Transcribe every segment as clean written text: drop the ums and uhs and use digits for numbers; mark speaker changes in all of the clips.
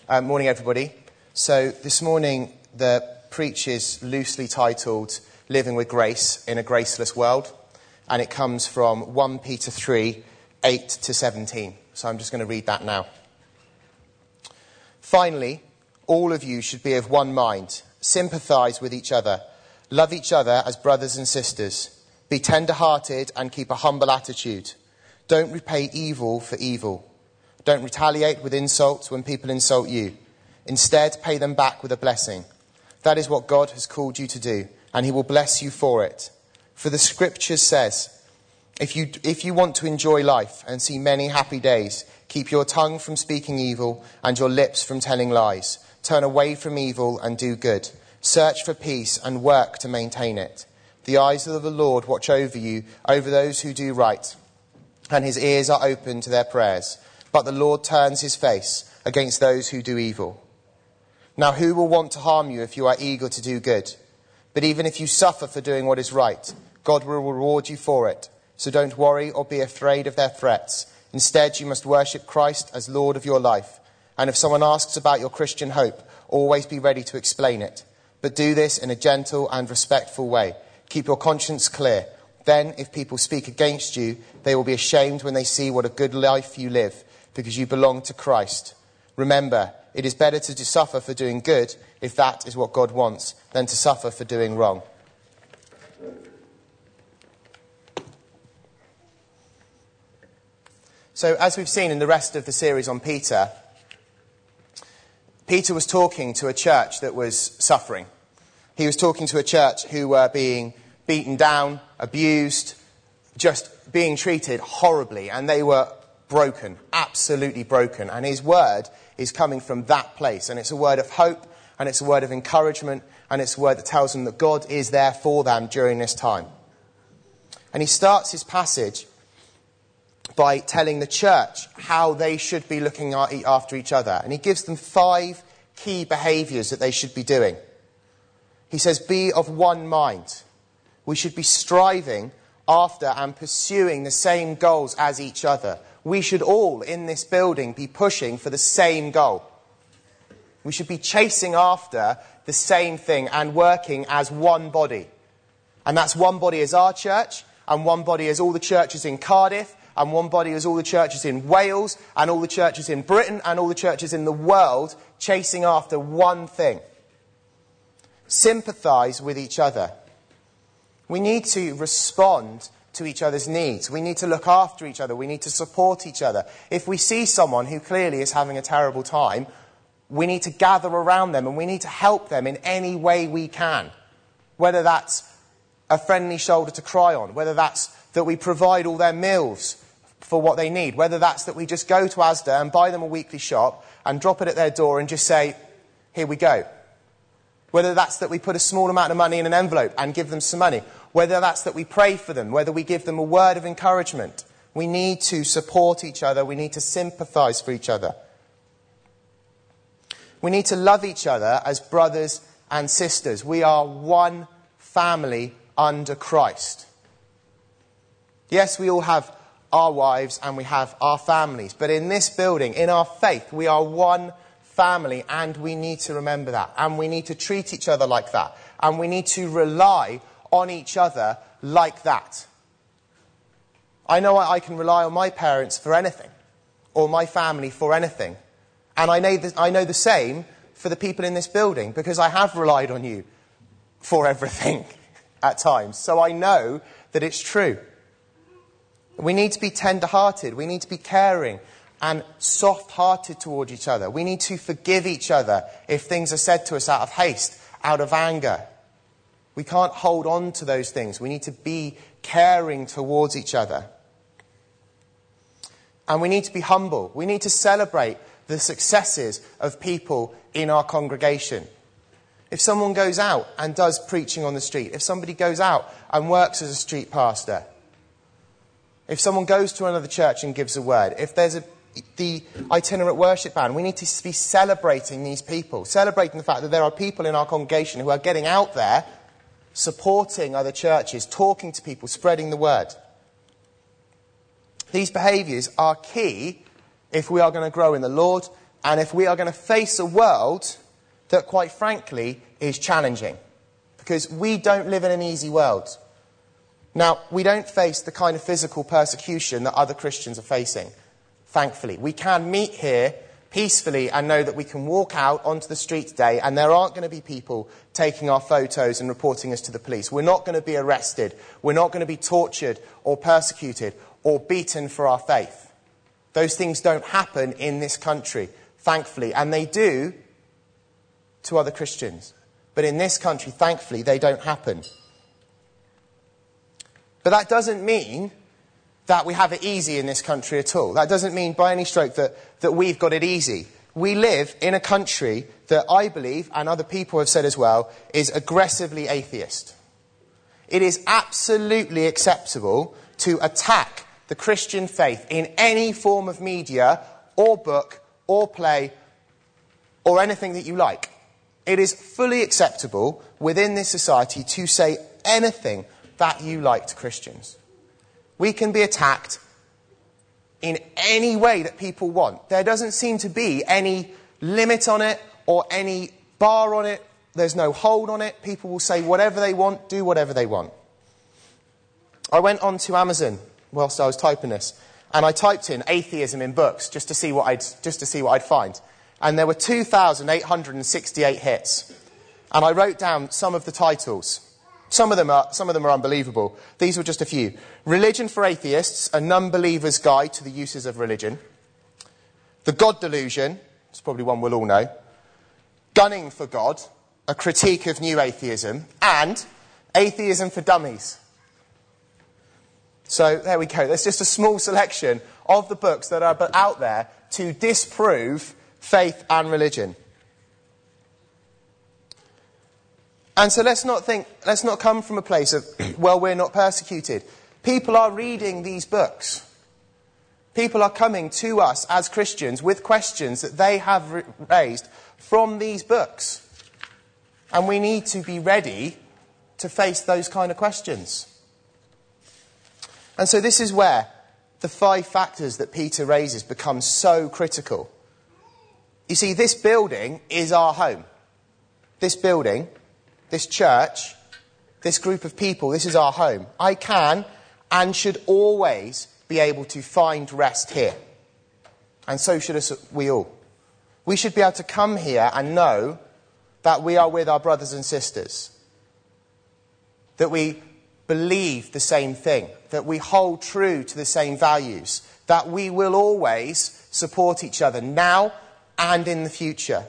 Speaker 1: Morning, everybody. So this morning, the preach is loosely titled Living with Grace in a Graceless World, and it comes from 1 Peter 3, 8 to 17. So I'm just going to read that now. Finally, all of you should be of one mind, sympathise with each other, love each other as brothers and sisters, be tender-hearted and keep a humble attitude. Don't repay evil for evil. Don't retaliate with insults when people insult you. Instead, pay them back with a blessing. That is what God has called you to do, and he will bless you for it. For the scripture says, if you want to enjoy life and see many happy days, keep your tongue from speaking evil and your lips from telling lies. Turn away from evil and do good. Search for peace and work to maintain it. The eyes of the Lord watch over you, over those who do right, and his ears are open to their prayers. But the Lord turns his face against those who do evil. Now who will want to harm you if you are eager to do good? But even if you suffer for doing what is right, God will reward you for it. So don't worry or be afraid of their threats. Instead, you must worship Christ as Lord of your life. And if someone asks about your Christian hope, always be ready to explain it. But do this in a gentle and respectful way. Keep your conscience clear. Then, if people speak against you, they will be ashamed when they see what a good life you live, because you belong to Christ. Remember, it is better to suffer for doing good, if that is what God wants, than to suffer for doing wrong. So, as we've seen in the rest of the series on Peter, Peter was talking to a church that was suffering. He was talking to a church who were being beaten down, abused, just being treated horribly, and they were broken, absolutely broken. And his word is coming from that place, and it's a word of hope, and it's a word of encouragement, and it's a word that tells them that God is there for them during this time. And he starts his passage by telling the church how they should be looking after each other. And he gives them 5 key behaviours that they should be doing. He says, be of one mind. We should be striving after and pursuing the same goals as each other. We should all in this building be pushing for the same goal. We should be chasing after the same thing and working as one body. And that's one body as our church, and one body as all the churches in Cardiff, and one body as all the churches in Wales, and all the churches in Britain, and all the churches in the world, chasing after one thing. Sympathise with each other. We need to respond to each other's needs. We need to look after each other. We need to support each other. If we see someone who clearly is having a terrible time, we need to gather around them and we need to help them in any way we can. Whether that's a friendly shoulder to cry on, whether that's that we provide all their meals for what they need, whether that's that we just go to Asda and buy them a weekly shop and drop it at their door and just say, here we go. Whether that's that we put a small amount of money in an envelope and give them some money. Whether that's that we pray for them. Whether we give them a word of encouragement. We need to support each other. We need to sympathise for each other. We need to love each other as brothers and sisters. We are one family under Christ. Yes, we all have our wives and we have our families. But in this building, in our faith, we are one family, and we need to remember that, and we need to treat each other like that, and we need to rely on each other like that. I know I can rely on my parents for anything, or my family for anything, and I know the same for the people in this building, because I have relied on you for everything at times, so I know that it's true. We need to be tender-hearted, we need to be caring, and soft-hearted toward each other. We need to forgive each other if things are said to us out of haste, out of anger. We can't hold on to those things. We need to be caring towards each other. And we need to be humble. We need to celebrate the successes of people in our congregation. If someone goes out and does preaching on the street, if somebody goes out and works as a street pastor, if someone goes to another church and gives a word, if there's the itinerant worship band, we need to be celebrating these people, celebrating the fact that there are people in our congregation who are getting out there, supporting other churches, talking to people, spreading the word. These behaviours are key if we are going to grow in the Lord and if we are going to face a world that, quite frankly, is challenging. Because we don't live in an easy world. Now, we don't face the kind of physical persecution that other Christians are facing, thankfully. We can meet here peacefully and know that we can walk out onto the street today and there aren't going to be people taking our photos and reporting us to the police. We're not going to be arrested. We're not going to be tortured or persecuted or beaten for our faith. Those things don't happen in this country, thankfully, and they do to other Christians. But in this country, thankfully, they don't happen. But that doesn't mean that we have it easy in this country at all. That doesn't mean by any stroke that we've got it easy. We live in a country that I believe, and other people have said as well, is aggressively atheist. It is absolutely acceptable to attack the Christian faith in any form of media or book or play or anything that you like. It is fully acceptable within this society to say anything that you like to Christians. We can be attacked in any way that people want. There doesn't seem to be any limit on it or any bar on it. There's no hold on it. People will say whatever they want, do whatever they want. I went on to Amazon whilst I was typing this, and I typed in atheism in books just to see what I'd find. And there were 2,868 hits. And I wrote down some of the titles. Some of them are unbelievable. These were just a few. Religion for Atheists, a non-believer's guide to the uses of religion. The God Delusion, it's probably one we'll all know. Gunning for God, a critique of new atheism. And Atheism for Dummies. So there we go. There's just a small selection of the books that are out there to disprove faith and religion. And so let's not come from a place of, well, we're not persecuted. People are reading these books. People are coming to us as Christians with questions that they have raised from these books. And we need to be ready to face those kind of questions. And so this is where the 5 factors that Peter raises become so critical. You see, this building is our home. This building, this church, this group of people, this is our home. I can and should always be able to find rest here. And so should we all. We should be able to come here and know that we are with our brothers and sisters. That we believe the same thing. That we hold true to the same values. That we will always support each other now and in the future.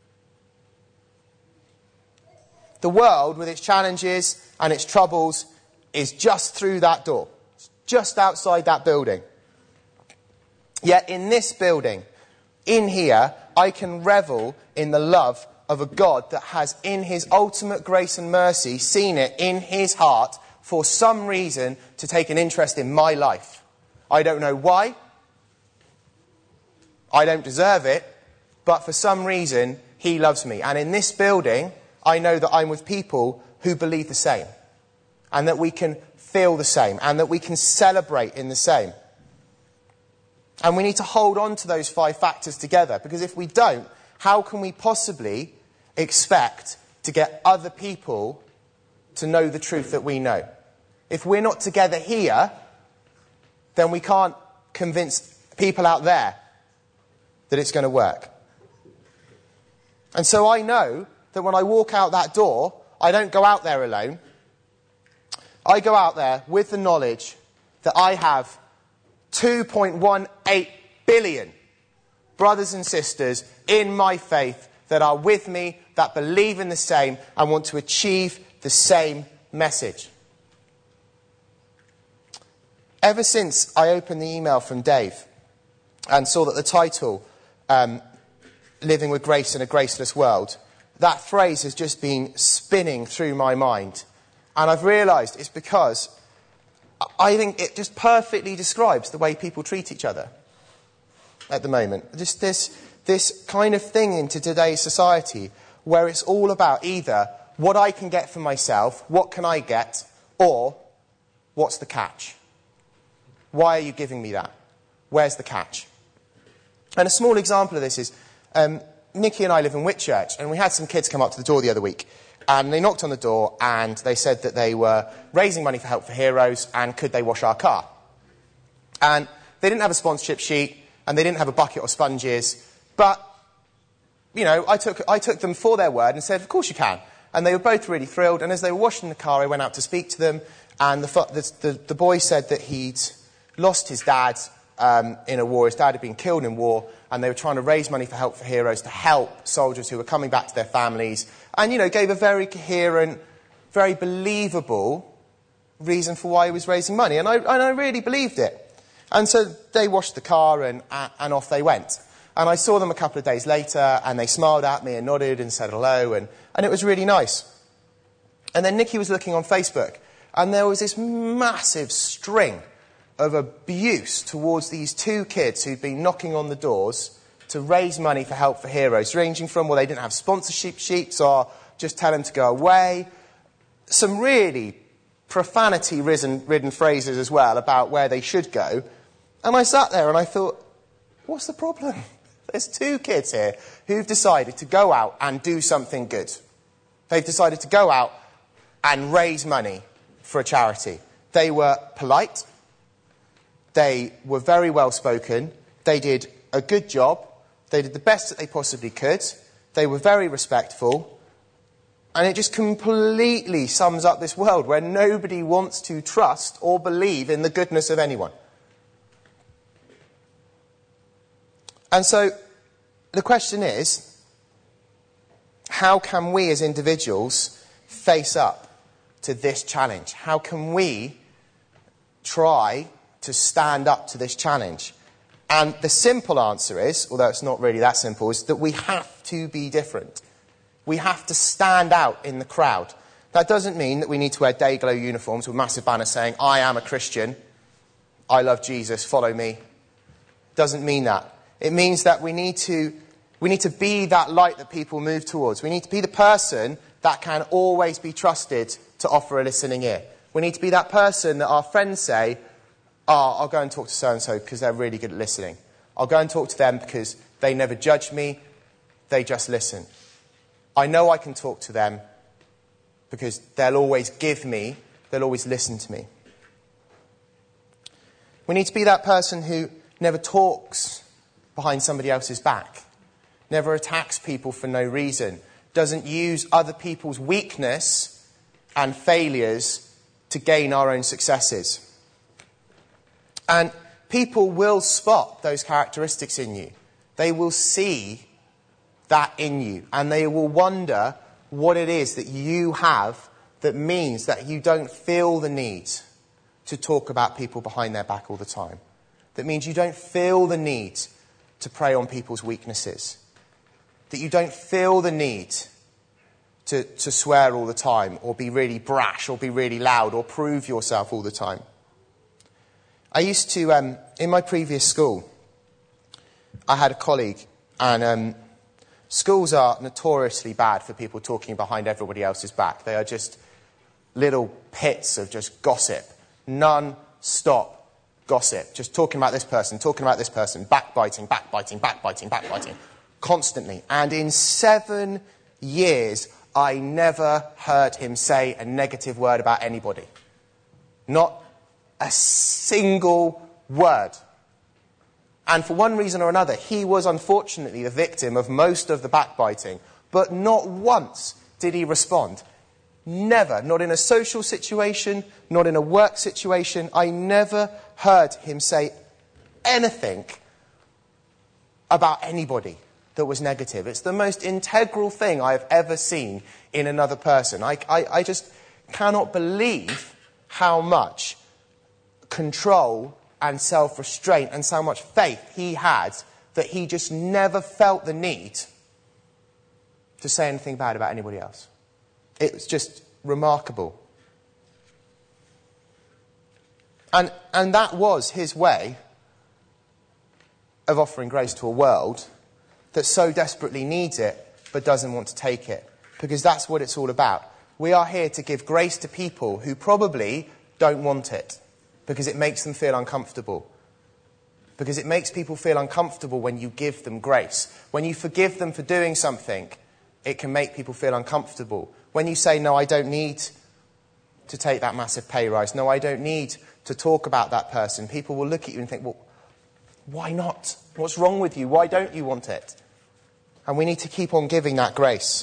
Speaker 1: The world, with its challenges and its troubles, is just through that door. Just outside that building. Yet in this building, in here, I can revel in the love of a God that has, in his ultimate grace and mercy, seen it in his heart for some reason to take an interest in my life. I don't know why. I don't deserve it. But for some reason, he loves me. And in this building, I know that I'm with people who believe the same. And that we can feel the same. And that we can celebrate in the same. And we need to hold on to those 5 factors together. Because if we don't, how can we possibly expect to get other people to know the truth that we know? If we're not together here, then we can't convince people out there that it's going to work. And so I know that when I walk out that door, I don't go out there alone. I go out there with the knowledge that I have 2.18 billion brothers and sisters in my faith that are with me, that believe in the same and want to achieve the same message. Ever since I opened the email from Dave and saw that the title, Living with Grace in a Graceless World, that phrase has just been spinning through my mind. And I've realised it's because I think it just perfectly describes the way people treat each other at the moment. Just this kind of thing into today's society where it's all about either what I can get for myself, what can I get, or what's the catch? Why are you giving me that? Where's the catch? And a small example of this is Nikki and I live in Whitchurch, and we had some kids come up to the door the other week. And they knocked on the door, and they said that they were raising money for Help for Heroes, and could they wash our car? And they didn't have a sponsorship sheet, and they didn't have a bucket or sponges. But, you know, I took them for their word and said, of course you can. And they were both really thrilled. And as they were washing the car, I went out to speak to them. And the boy said that he'd lost his dad in a war. His dad had been killed in war. And they were trying to raise money for Help for Heroes to help soldiers who were coming back to their families. And, you know, gave a very coherent, very believable reason for why he was raising money. And I really believed it. And so they washed the car and off they went. And I saw them a couple of days later, and they smiled at me and nodded and said hello, and it was really nice. And then Nikki was looking on Facebook, and there was this massive string of abuse towards these two kids who'd been knocking on the doors to raise money for Help for Heroes, ranging from, well, they didn't have sponsorship sheets, or just tell them to go away. Some really profanity-ridden phrases as well about where they should go. And I sat there and I thought, what's the problem? There's two kids here who've decided to go out and do something good. They've decided to go out and raise money for a charity. They were polite. They were very well spoken. They did a good job. They did the best that they possibly could. They were very respectful. And it just completely sums up this world where nobody wants to trust or believe in the goodness of anyone. And so the question is, how can we as individuals face up to this challenge? How can we try to stand up to this challenge? And the simple answer is, although it's not really that simple, is that we have to be different. We have to stand out in the crowd. That doesn't mean that we need to wear Dayglow uniforms with massive banners saying, I am a Christian, I love Jesus, follow me. Doesn't mean that. It means that we need to be that light that people move towards. We need to be the person that can always be trusted to offer a listening ear. We need to be that person that our friends say, I'll go and talk to so-and-so because they're really good at listening. I'll go and talk to them because they never judge me, they just listen. I know I can talk to them because they'll always give me, they'll always listen to me. We need to be that person who never talks behind somebody else's back, never attacks people for no reason, doesn't use other people's weakness and failures to gain our own successes. And people will spot those characteristics in you. They will see that in you, and they will wonder what it is that you have that means that you don't feel the need to talk about people behind their back all the time. That means you don't feel the need to prey on people's weaknesses. That you don't feel the need to swear all the time, or be really brash, or be really loud, or prove yourself all the time. I used to, in my previous school, I had a colleague, and schools are notoriously bad for people talking behind everybody else's back. They are just little pits of just gossip, non-stop gossip, just talking about this person, backbiting, constantly. And in 7 years, I never heard him say a negative word about anybody. Not a single word. And for one reason or another, he was unfortunately the victim of most of the backbiting. But not once did he respond. Never. Not in a social situation, not in a work situation. I never heard him say anything about anybody that was negative. It's the most integral thing I have ever seen in another person. I just cannot believe how much control and self-restraint and so much faith he had that he just never felt the need to say anything bad about anybody else. It was just remarkable. And that was his way of offering grace to a world that so desperately needs it but doesn't want to take it. Because that's what it's all about. We are here to give grace to people who probably don't want it because it makes them feel uncomfortable. because it makes people feel uncomfortable when you give them grace. When you forgive them for doing something, it can make people feel uncomfortable. When you say, no, I don't need to take that massive pay rise, no, I don't need to talk about that person, people will look at you and think, well, why not? What's wrong with you? Why don't you want it? And we need to keep on giving that grace.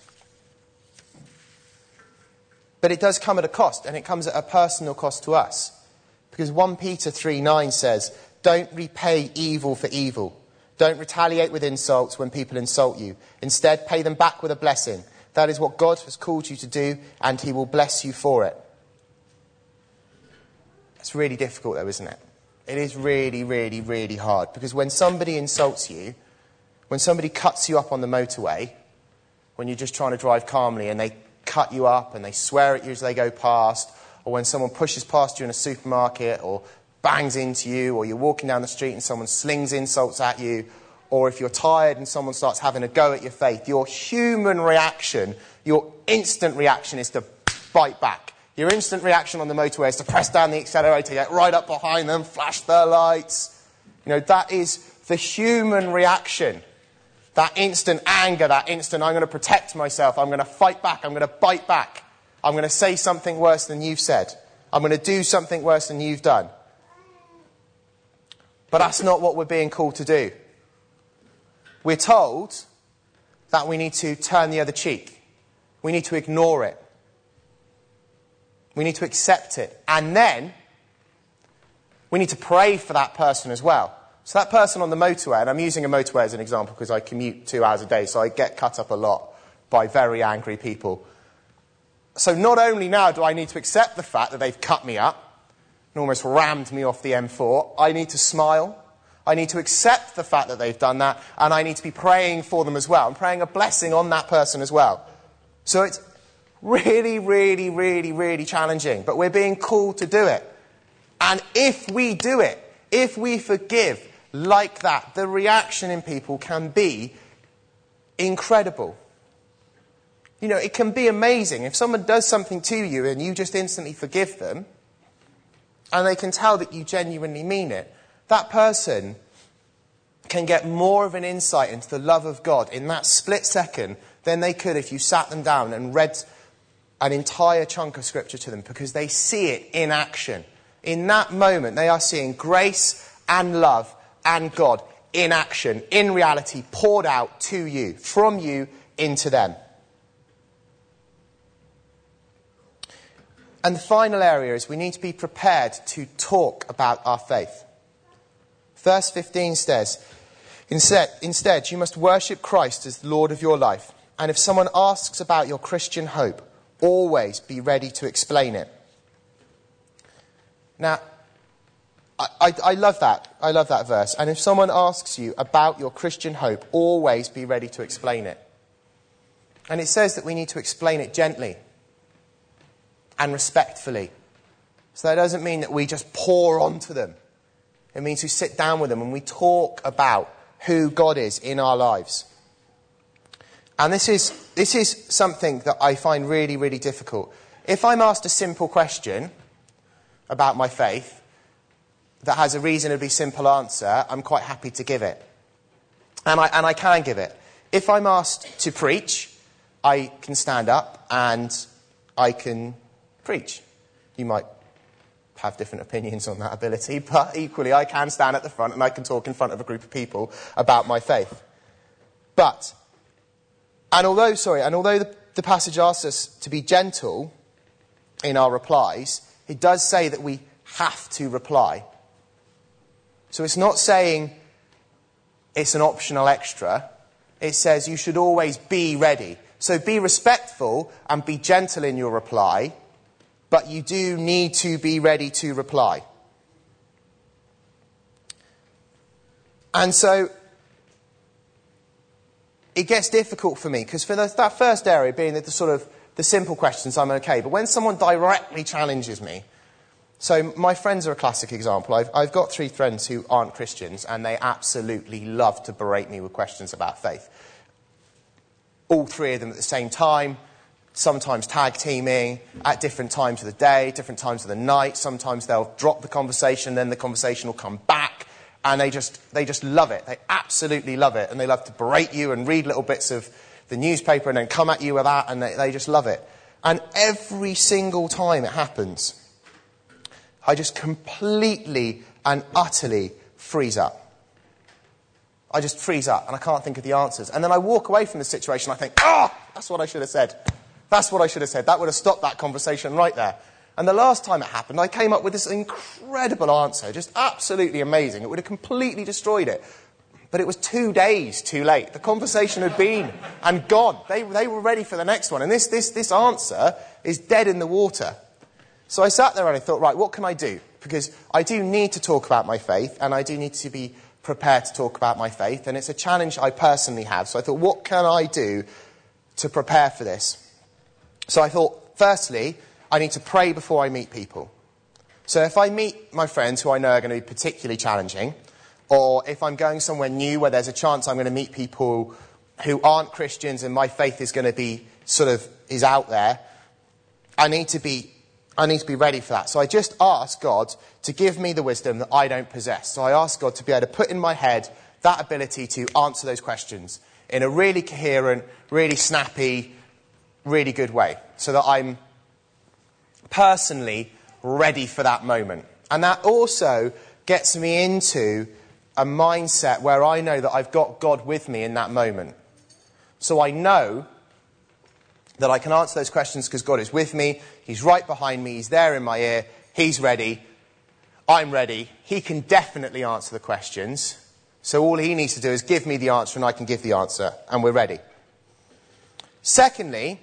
Speaker 1: But it does come at a cost, and it comes at a personal cost to us. Because 1 Peter 3:9 says, don't repay evil for evil. Don't retaliate with insults when people insult you. Instead, pay them back with a blessing. That is what God has called you to do, and he will bless you for it. It's really difficult though, isn't it? It is really, really, really hard. Because when somebody insults you, when somebody cuts you up on the motorway, when you're just trying to drive calmly and they cut you up and they swear at you as they go past, or when someone pushes past you in a supermarket or bangs into you, or you're walking down the street and someone slings insults at you, or if you're tired and someone starts having a go at your faith, your human reaction, your instant reaction is to bite back. Your instant reaction on the motorway is to press down the accelerator, get right up behind them, flash their lights. That is the human reaction. That instant anger, that instant, I'm going to protect myself, I'm going to fight back, I'm going to bite back. I'm going to say something worse than you've said. I'm going to do something worse than you've done. But that's not what we're being called to do. We're told that we need to turn the other cheek. We need to ignore it. We need to accept it. And then we need to pray for that person as well. So that person on the motorway, and I'm using a motorway as an example because I commute 2 hours a day, so I get cut up a lot by very angry people. So not only now do I need to accept the fact that they've cut me up and almost rammed me off the M4, I need to smile. I need to accept the fact that they've done that, and I need to be praying for them as well. I'm praying a blessing on that person as well. So it's really, really, really, really challenging, but we're being called to do it. And if we do it, if we forgive like that, the reaction in people can be incredible. It can be amazing. If someone does something to you and you just instantly forgive them, and they can tell that you genuinely mean it, that person can get more of an insight into the love of God in that split second than they could if you sat them down and read an entire chunk of scripture to them, because they see it in action. In that moment, they are seeing grace and love and God in action, in reality, poured out to you, from you into them. And the final area is we need to be prepared to talk about our faith. Verse 15 says, Instead, you must worship Christ as the Lord of your life. And if someone asks about your Christian hope, always be ready to explain it. Now, I love that. I love that verse. And if someone asks you about your Christian hope, always be ready to explain it. And it says that we need to explain it gently and respectfully. So that doesn't mean that we just pour onto them. It means we sit down with them and we talk about who God is in our lives. And this is something that I find really, really difficult. If I'm asked a simple question about my faith that has a reasonably simple answer, I'm quite happy to give it. And I can give it. If I'm asked to preach, I can stand up and I can preach. You might have different opinions on that ability, but equally I can stand at the front and I can talk in front of a group of people about my faith. And although the passage asks us to be gentle in our replies, it does say that we have to reply. So it's not saying it's an optional extra. It says you should always be ready. So be respectful and be gentle in your reply, but you do need to be ready to reply. And so it gets difficult for me, because for that first area being the simple questions, I'm okay. But when someone directly challenges me, so my friends are a classic example. I've got 3 friends who aren't Christians, and they absolutely love to berate me with questions about faith. All 3 of them at the same time, sometimes tag teaming, at different times of the day, different times of the night. Sometimes they'll drop the conversation, then the conversation will come back, And they just love it. They absolutely love it. And they love to berate you and read little bits of the newspaper and then come at you with that, and they just love it. And every single time it happens, I just completely and utterly freeze up. I just freeze up and I can't think of the answers. And then I walk away from the situation. I think, that's what I should have said. That's what I should have said. That would have stopped that conversation right there. And the last time it happened, I came up with this incredible answer, just absolutely amazing. It would have completely destroyed it. But it was 2 days too late. The conversation had been and gone. They were ready for the next one. And this answer is dead in the water. So I sat there and I thought, right, what can I do? Because I do need to talk about my faith, and I do need to be prepared to talk about my faith. And it's a challenge I personally have. So I thought, what can I do to prepare for this? So I thought, firstly, I need to pray before I meet people. So if I meet my friends who I know are going to be particularly challenging, or if I'm going somewhere new where there's a chance I'm going to meet people who aren't Christians and my faith is going to be is out there, I need to be ready for that. So I just ask God to give me the wisdom that I don't possess. So I ask God to be able to put in my head that ability to answer those questions in a really coherent, really snappy, really good way, so that I'm personally ready for that moment. And that also gets me into a mindset where I know that I've got God with me in that moment. So I know that I can answer those questions because God is with me. He's right behind me. He's there in my ear. He's ready. I'm ready. He can definitely answer the questions. So all he needs to do is give me the answer and I can give the answer, and we're ready. Secondly,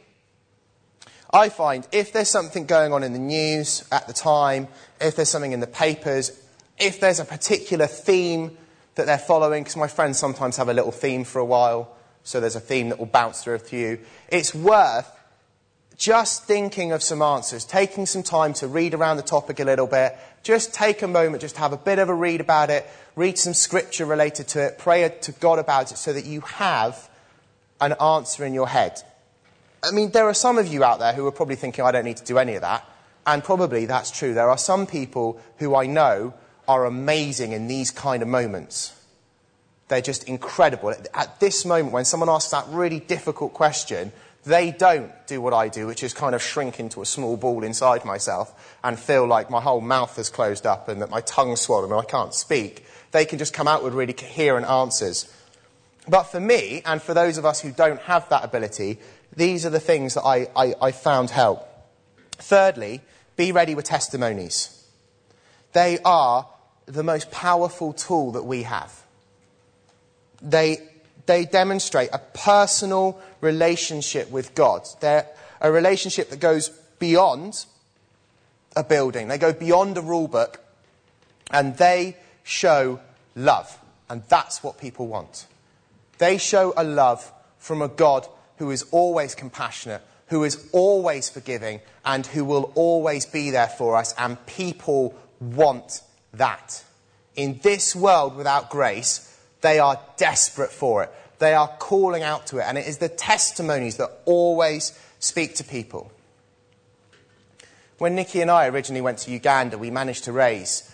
Speaker 1: I find if there's something going on in the news at the time, if there's something in the papers, if there's a particular theme that they're following, because my friends sometimes have a little theme for a while, so there's a theme that will bounce through to you, it's worth just thinking of some answers, taking some time to read around the topic a little bit, just take a moment, just have a bit of a read about it, read some scripture related to it, pray to God about it so that you have an answer in your head. I mean, there are some of you out there who are probably thinking, I don't need to do any of that. And probably that's true. There are some people who I know are amazing in these kind of moments. They're just incredible. At this moment, when someone asks that really difficult question, they don't do what I do, which is kind of shrink into a small ball inside myself and feel like my whole mouth has closed up and that my tongue's swollen and I can't speak. They can just come out with really coherent answers. But for me, and for those of us who don't have that ability, these are the things that I found help. Thirdly, be ready with testimonies. They are the most powerful tool that we have. They demonstrate a personal relationship with God. They're a relationship that goes beyond a building. They go beyond a rule book, and they show love. And that's what people want. They show a love from a God who is always compassionate, who is always forgiving, and who will always be there for us. And people want that. In this world without grace, they are desperate for it. They are calling out to it. And it is the testimonies that always speak to people. When Nikki and I originally went to Uganda, we managed to raise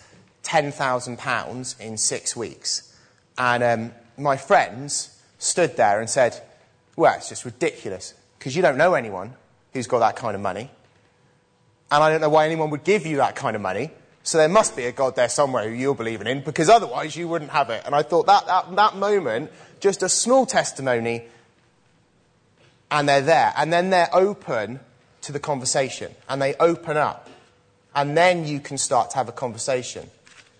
Speaker 1: £10,000 in 6 weeks. And my friends stood there and said, well, it's just ridiculous, because you don't know anyone who's got that kind of money. And I don't know why anyone would give you that kind of money. So there must be a God there somewhere who you're believing in, because otherwise you wouldn't have it. And I thought that moment, just a small testimony, and they're there. And then they're open to the conversation, and they open up. And then you can start to have a conversation.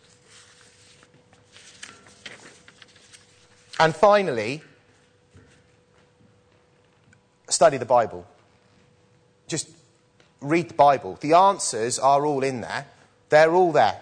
Speaker 1: And finally, study the Bible. Just read the Bible. The answers are all in there. They're all there.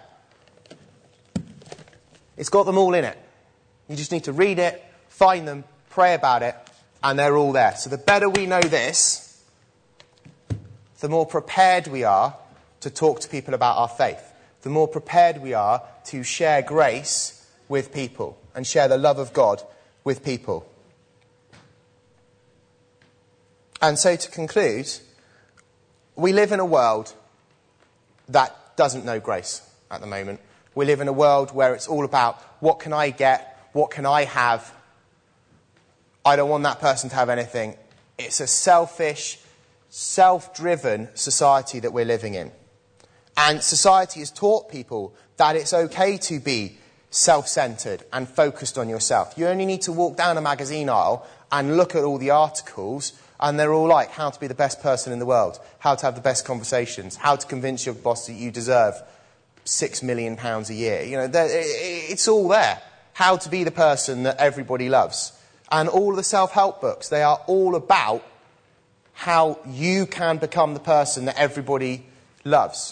Speaker 1: It's got them all in it. You just need to read it, find them, pray about it, and they're all there. So the better we know this, the more prepared we are to talk to people about our faith. The more prepared we are to share grace with people and share the love of God with people. And so to conclude, we live in a world that doesn't know grace at the moment. We live in a world where it's all about, what can I get? What can I have? I don't want that person to have anything. It's a selfish, self-driven society that we're living in. And society has taught people that it's okay to be self-centred and focused on yourself. You only need to walk down a magazine aisle and look at all the articles, and they're all like, how to be the best person in the world, how to have the best conversations, how to convince your boss that you deserve £6 million a year. You know, it's all there. How to be the person that everybody loves. And all of the self-help books, they are all about how you can become the person that everybody loves.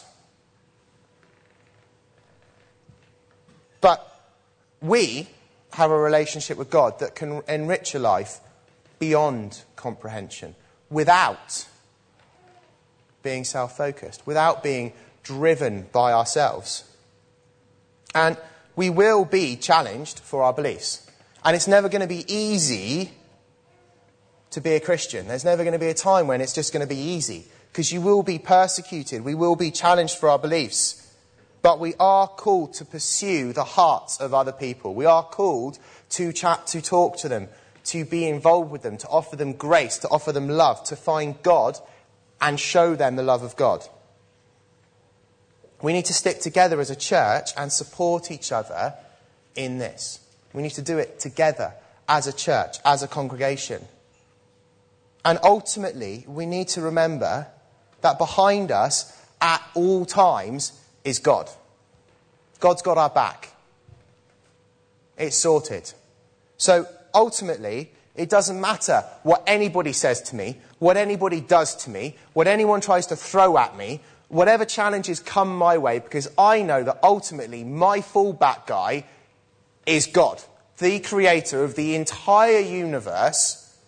Speaker 1: But we have a relationship with God that can enrich a life beyond comprehension, without being self-focused, without being driven by ourselves. And we will be challenged for our beliefs. And it's never going to be easy to be a Christian. There's never going to be a time when it's just going to be easy, because you will be persecuted. We will be challenged for our beliefs. But we are called to pursue the hearts of other people. We are called to chat, to talk to them, to be involved with them, to offer them grace, to offer them love, to find God and show them the love of God. We need to stick together as a church and support each other in this. We need to do it together as a church, as a congregation. And ultimately, we need to remember that behind us at all times is God. God's got our back. It's sorted. So ultimately, it doesn't matter what anybody says to me, what anybody does to me, what anyone tries to throw at me, whatever challenges come my way, because I know that ultimately my fallback guy is God, the creator of the entire universe,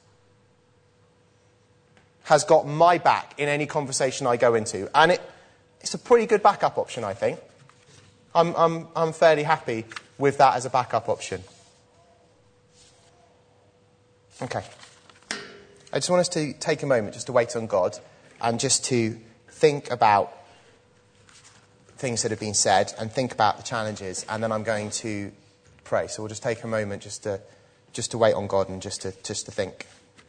Speaker 1: has got my back in any conversation I go into. And it's a pretty good backup option, I think. I'm fairly happy with that as a backup option. Okay. I just want us to take a moment just to wait on God and just to think about things that have been said and think about the challenges, and then I'm going to pray. So we'll just take a moment just to wait on God and just to think.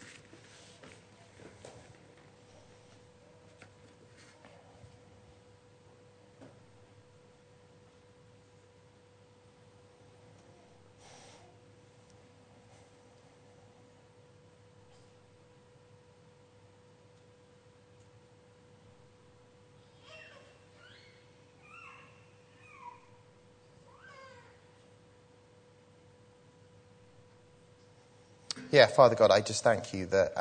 Speaker 1: Yeah, Father God, I just thank you that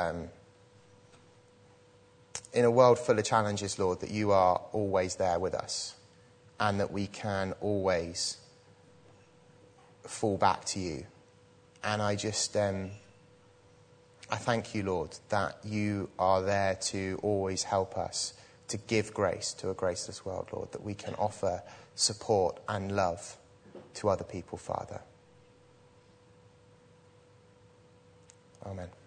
Speaker 1: in a world full of challenges, Lord, that you are always there with us, and that we can always fall back to you. And I just, I thank you, Lord, that you are there to always help us to give grace to a graceless world, Lord, that we can offer support and love to other people, Father. Amen.